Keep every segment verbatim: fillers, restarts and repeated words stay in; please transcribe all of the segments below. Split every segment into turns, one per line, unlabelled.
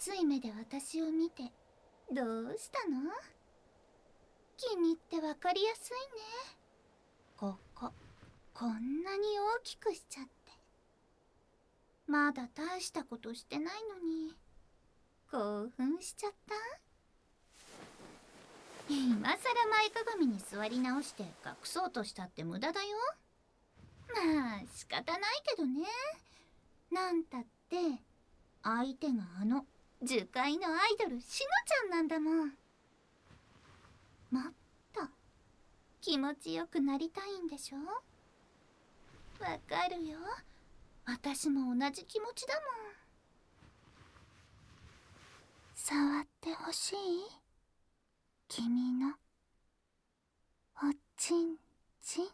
熱い目で私を見て、どうしたの？君ってわかりやすいね。ここ、こんなに大きくしちゃって。まだ大したことしてないのに、興奮しちゃった？今さら前かがみに座り直して隠そうとしたって無駄だよ。まあ仕方ないけどね。なんたって相手があの樹海のアイドルしのちゃんなんだもん。もっと気持ちよくなりたいんでしょ？わかるよ。私も同じ気持ちだもん。触ってほしい？君のおちんちん。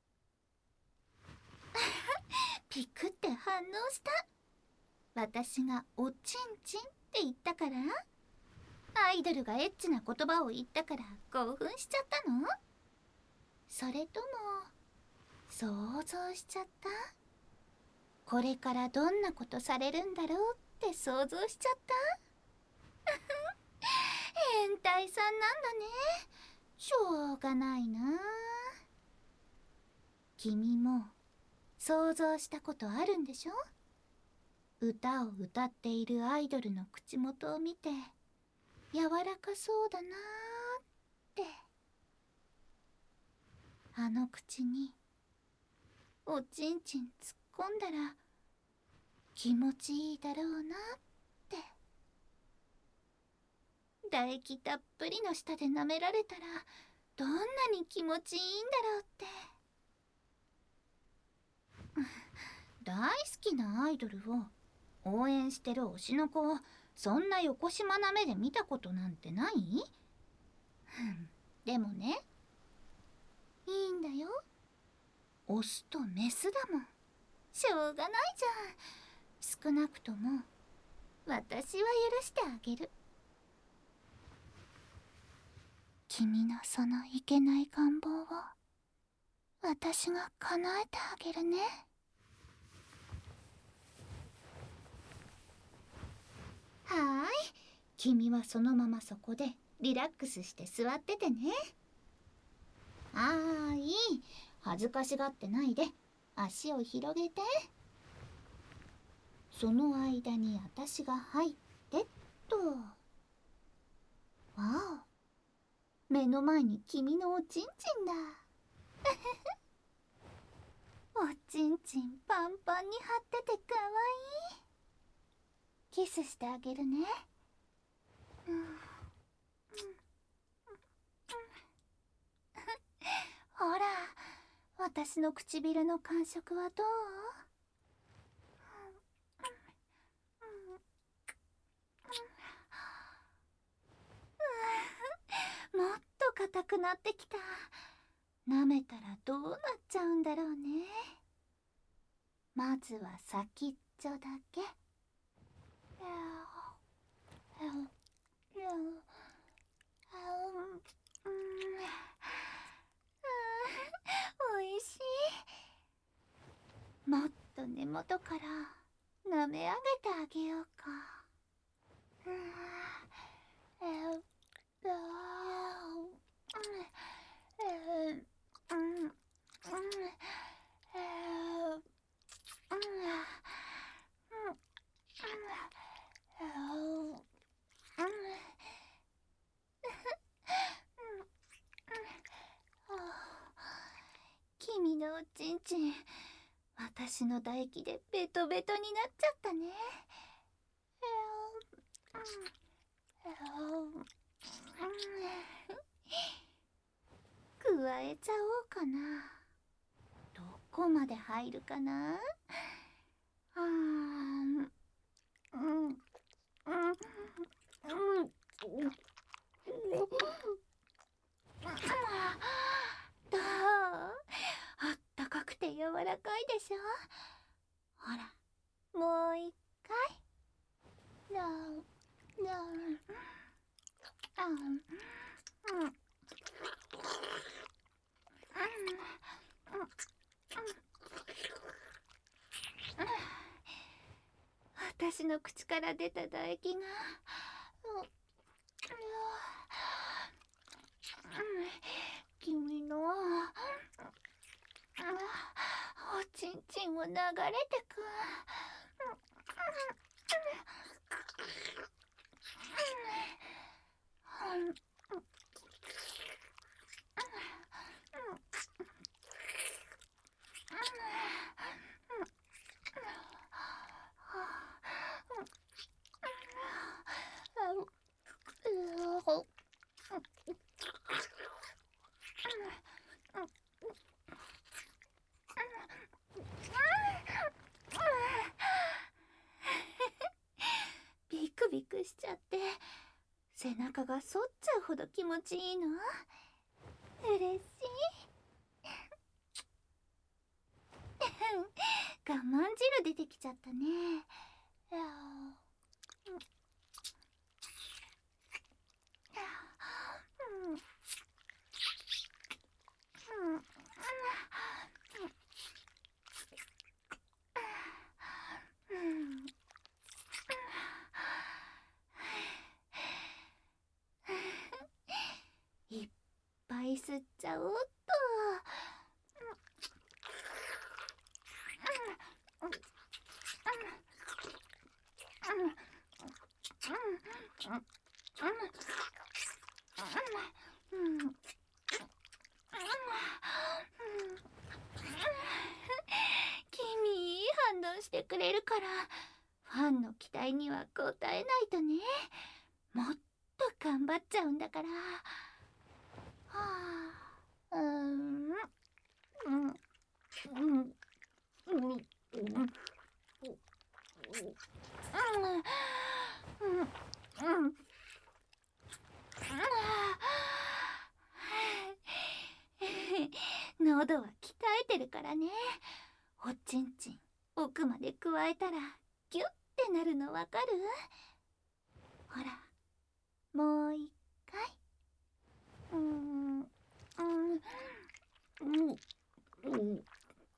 ピクって反応した。私がおちんちんって言ったから？アイドルがエッチな言葉を言ったから興奮しちゃったの？それとも想像しちゃった？これからどんなことされるんだろうって想像しちゃった？変態さんなんだね。しょうがないな。君も想像したことあるんでしょ？歌を歌っているアイドルの口元を見て柔らかそうだなーって。あの口におちんちん突っ込んだら気持ちいいだろうなって。唾液たっぷりの舌で舐められたらどんなに気持ちいいんだろうって。大好きなアイドルを応援してる推しの子をそんなよこしまな目で見たことなんてない？でもね、いいんだよ。オスとメスだもん。しょうがないじゃん。少なくとも私は許してあげる。君のそのいけない願望を私が叶えてあげるね。はーい、君はそのままそこでリラックスして座っててね。あーいい、恥ずかしがってないで足を広げて。その間に私が入ってっと。わお、目の前に君のおちんちんだ。おちんちんパンパンに張っててかわいい。キスしてあげるね。うん、うん、ほら、私の唇の感触はどう？もっと硬くなってきた。舐めたらどうなっちゃうんだろうね。まずは先っちょだけ。おいしい。もっと根元から舐め上げてあげようか。君のおちんちん、私の唾液でベトベトになっちゃったね。加えちゃおうかな。どこまで入るかな。あーん、うんうんうんどう？あったかくて柔らかいでしょ。ほら、もう一回。どう？どう？あん、うん、 私の口から出た唾液が、う君のおちんちんを流れてく。ビクビクしちゃって背中が反っちゃうほど気持ちいいの。嬉しい。我慢汁出てきちゃったね。いっぱい吸っちゃおうっと。君いい反応してくれるからファンの期待には応えないとね。もっと頑張っちゃうんだから。はあ、うーん、うん、うん、うん、うん、うん、うん。喉は鍛えてるからね。おちんちん奥まで加えたらギュッてなるのわかる？ほら、もう一回。うーん、うん、うん、うん、うん、うん、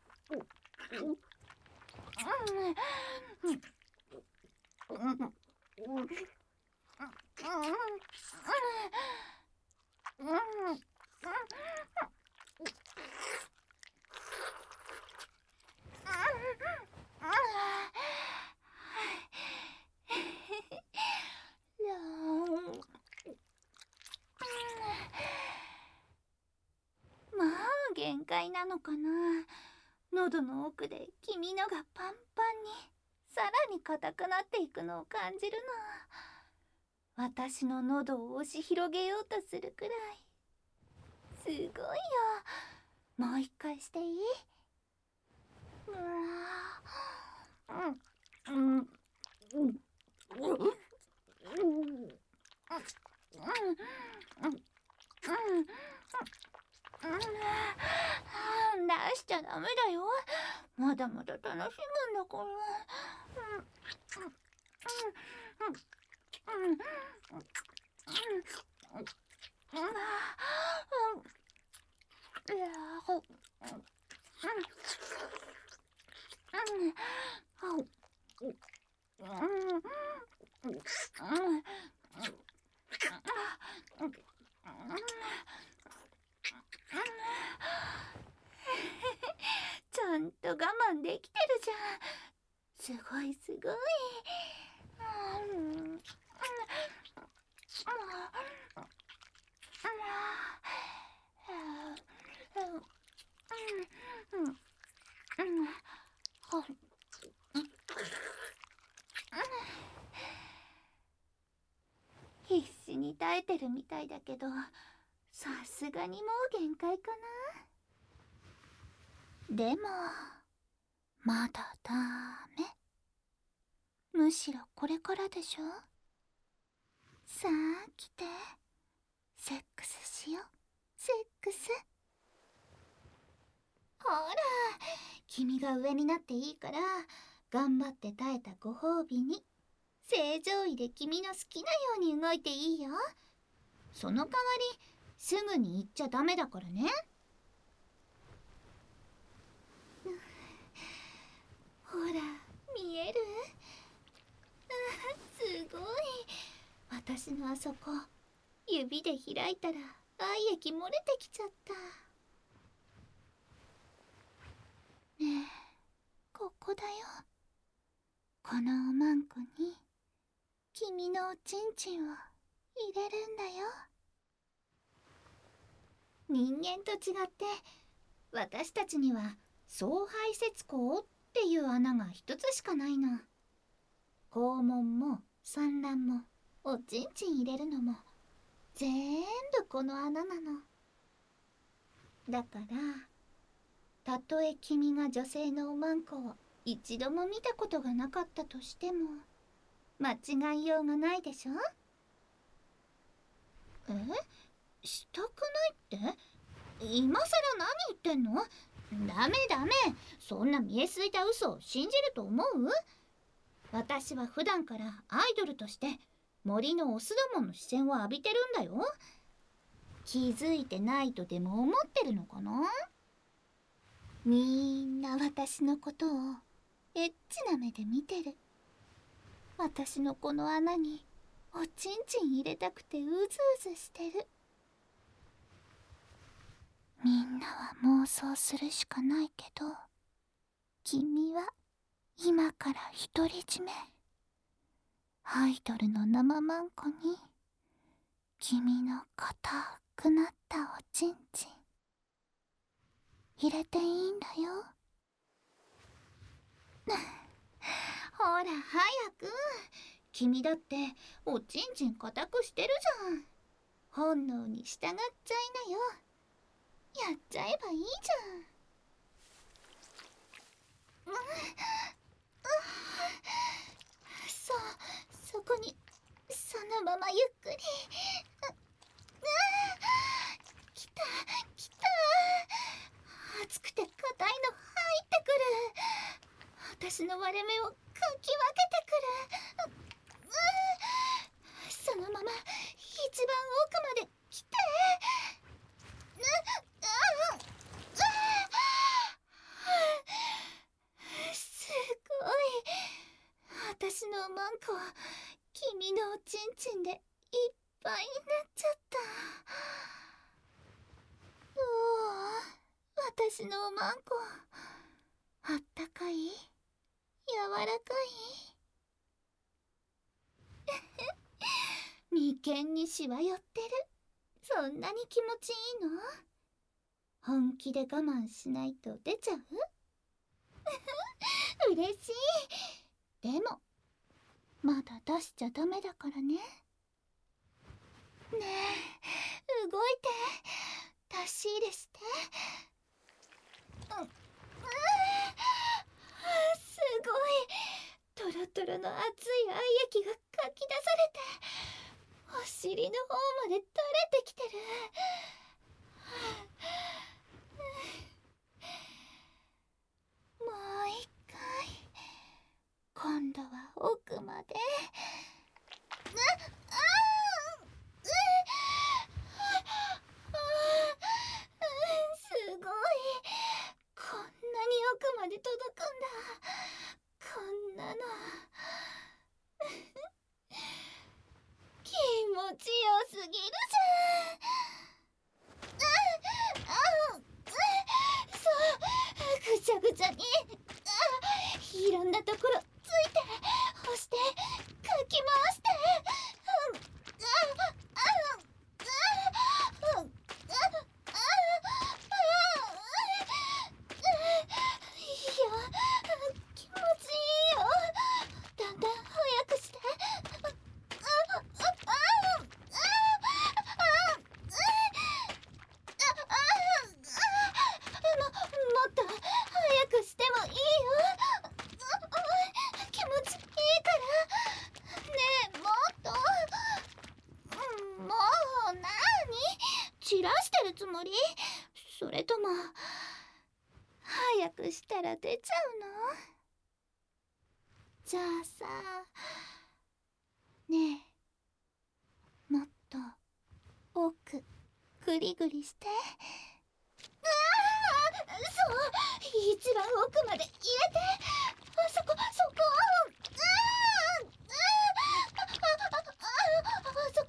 まあ限界なのかな。喉の奥で君のがパンパンにさらに硬くなっていくのを感じるの。私の喉を押し広げようとするくらい。すごいよ。もう一回していい？うわ、うん、うん、うん、うん、出しちゃダメだよ。まだまだ楽しむんだから。ちゃんと我慢できてるじゃん。すごいすごい。必死に耐えてるみたいだけど、さすがにもう限界かな。でもまだダメ。むしろこれからでしょ。さあ来て、セックスしよう。セックス。ほら、君が上になっていいから頑張って耐えたご褒美に正常位で君の好きなように動いていいよ。その代わりすぐに行っちゃダメだからね。ほら見える？ 私のあそこ、指で開いたら愛液漏れてきちゃった。ねえ、ここだよ。このおまんこに君のおちんちんを入れるんだよ。人間と違って私たちには総排泄口っていう穴が一つしかないの。肛門も産卵もおちんちん入れるのも全部この穴なの。だからたとえ君が女性のおまんこを一度も見たことがなかったとしても間違いようがないでしょ。え？したくないって？今さら何言ってんの？ダメダメ、そんな見えすいた嘘を信じると思う？私は普段からアイドルとして森のオスどもの視線を浴びてるんだよ。気づいてないとでも思ってるのかな？みんな私のことをエッチな目で見てる。私のこの穴におちんちん入れたくてうずうずしてる。みんなは妄想するしかないけど、君は今から独り占め。アイドルの生マンコに君の硬くなったおちんちん入れていいんだよ。ほら早く。君だっておちんちん硬くしてるじゃん。本能に従っちゃいなよ。やっちゃえばいいじゃん。うん、うん、そう、そこにそのままゆっくり。う、うん、きたきた。熱くて硬いの入ってくる。私の割れ目をかき分けてくる。う、うん、そのまま一番奥まで来て。う、あ、すごい。私のマンコ君のおちんちんでいっぱいになっちゃった。おお、私のマンコあったかい？柔らかい？眉間にシワ寄ってる。そんなに気持ちいいの？本気で我慢しないと出ちゃう？嬉しい。でもまだ出しちゃダメだからね。ねえ、動いて。出し入れして。うん、うん、すごい。トロトロの熱い愛液がかき出されてお尻の方まで垂れてきてる。もう一回。今度は奥まで。う、あー、う、あー、すごい。こんなに奥まで届くんだ。こんなの気持ちよすぎるじゃん。ああ、そう、ぐちゃぐちゃに。あ、いろんなところついて押してかき回して。うん、ああ、ああ、ああ、ああ、いや、気持ちいいよ。だんだん早くして。もっと早くしてもいいよ。気持ちいいからね。え、もっと。もうなーに散らしてるつもり？それとも早くしたら出ちゃうの？じゃあさ、ねえ、もっと奥グリグリして。ああ、そう、一番奥まで入れて。あそこ、そこ。ああ、ああ、ああ、ああ、あそ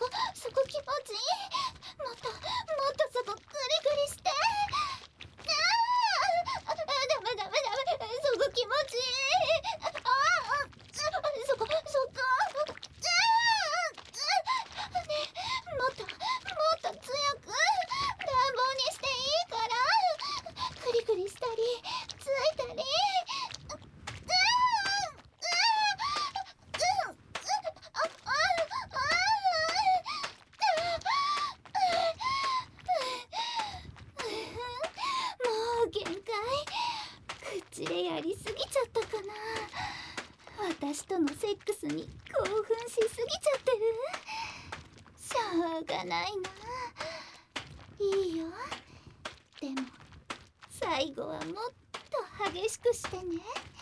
私とのセックスに興奮しすぎちゃってる。しょうがないな。いいよ。でも最後はもっと激しくしてね。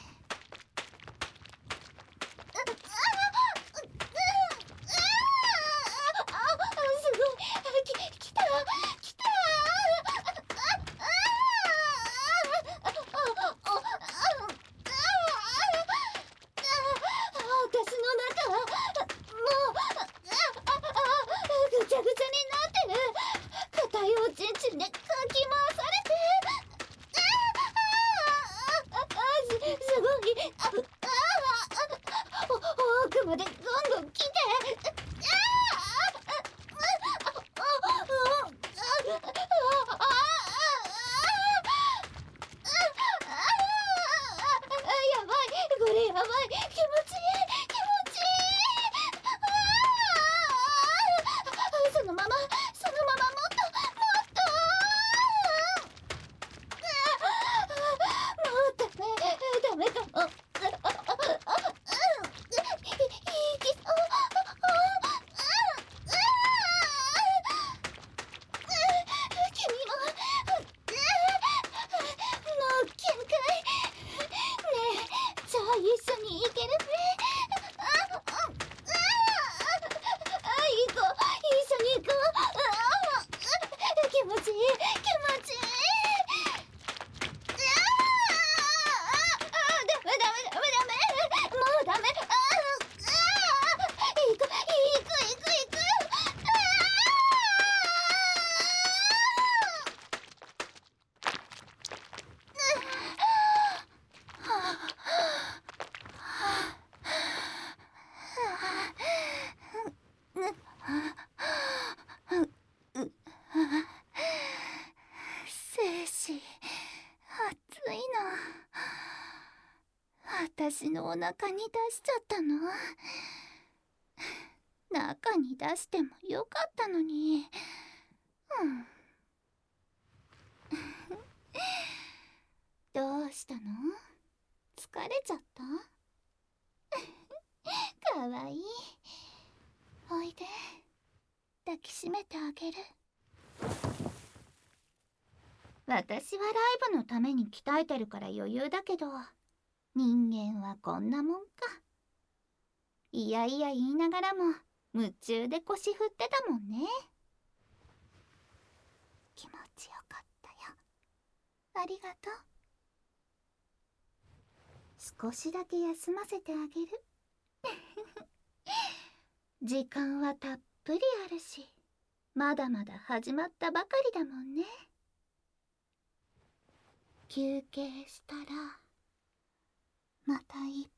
私のお腹に出しちゃったの。中に出してもよかったのに。うん、どうしたの？疲れちゃった？かわいい。おいで、抱きしめてあげる。私はライブのために鍛えてるから余裕だけど、人間はこんなもんか。いやいや言いながらも夢中で腰振ってたもんね。気持ちよかったよ。ありがとう。少しだけ休ませてあげる。時間はたっぷりあるし、まだまだ始まったばかりだもんね。休憩したらまたいっ